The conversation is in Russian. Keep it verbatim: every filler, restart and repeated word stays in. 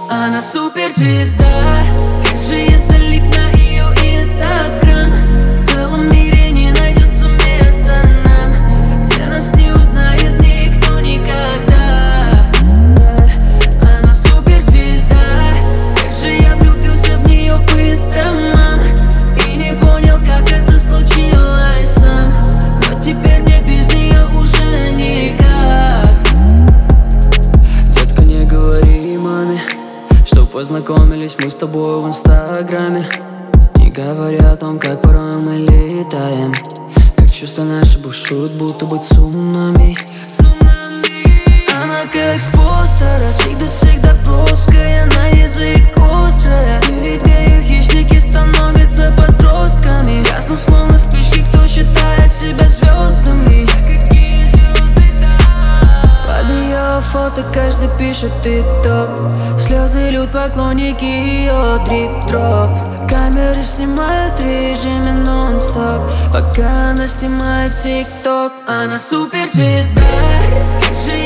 Она суперзвезда, как же я залип на ее инстаграм. В целом мире не найдется места нам, где нас не узнает никто никогда. Она суперзвезда, как же я влюбился в нее быстро, мам, и не понял, как это случилось сам. Но теперь мне без нее уже никак. Детка, не говори маме, что познакомились мы с тобой в инстаграме. Не говоря о том, как порой мы летаем, как чувства наши бушуют, будто бы цунами. Она как с постера, всегда, всегда броская, на язык острая. Перед нею хищники становятся подростками. Ясно, словно спящий, кто считает себя звездами. Под ее фото каждый пишет тик-ток, слезы льют поклонники ее дрип-дроп. Камеры снимают в режиме нон-стоп, пока она снимает тик-ток. Она суперзвезда, как же